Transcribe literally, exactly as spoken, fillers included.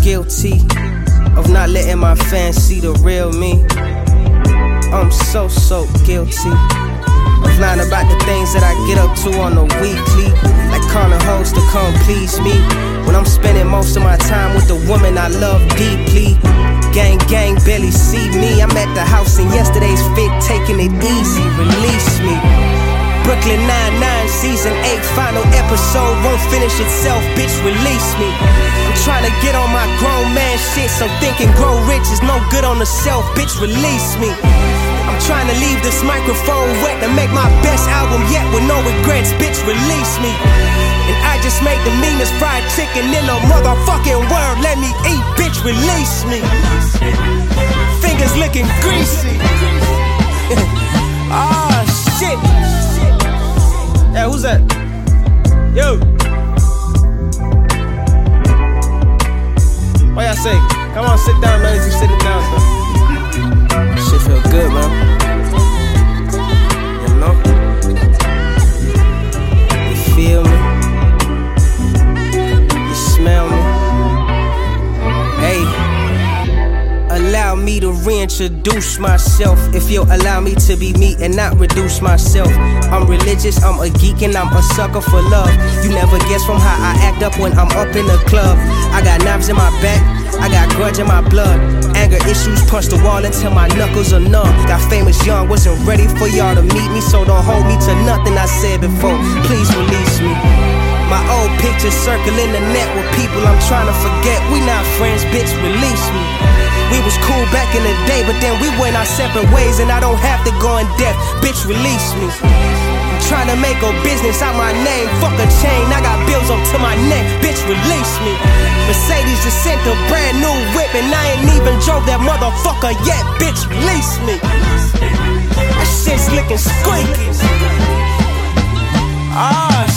guilty of not letting my fans see the real me. I'm so, so guilty of lying about the things that I get up to on the weekly, like calling hoes to come please me, when I'm spending most of my time with the woman I love deeply. Gang, gang, barely see me. I'm at the house in yesterday's fit, taking it easy, release me. Brooklyn Nine-Nine, season eight, final episode, won't finish itself, bitch, release me. I'm trying to get on my grown man shit, so thinking grow rich is no good on the self, bitch, release me. I'm trying to leave this microphone wet to make my best album yet with no regrets, bitch, release me. And I just made the meanest fried chicken in the motherfucking world, let me eat, bitch, release me. Fingers looking greasy. Ah, oh, shit. Hey, who's that? Yo. What y'all say? Come on, sit down, man. You sit it down, man. Shit feel good, man. You know? You feel me? You smell me? Hey. Allow me to reintroduce myself. If you'll allow me to be me and not reduce myself. I'm religious, I'm a geek, and I'm a sucker for love. You never guess from how I act up when I'm up in the club. I got knives in my back, I got grudge in my blood. Anger issues, punch the wall until my knuckles are numb. Got famous young, wasn't ready for y'all to meet me, so don't hold me to nothing I said before. Please release me. My old pictures circling the net with people I'm trying to forget. We not friends, bitch, release me. We was cool back in the day, but then we went our separate ways, and I don't have to go in depth, bitch, release me. I'm trying to make a business out my name, fuck a chain, I got bills up to my neck, bitch, release me. Mercedes just sent a brand new whip, and I ain't even drove that motherfucker yet, bitch, release me. That shit's looking squeaky. Ah,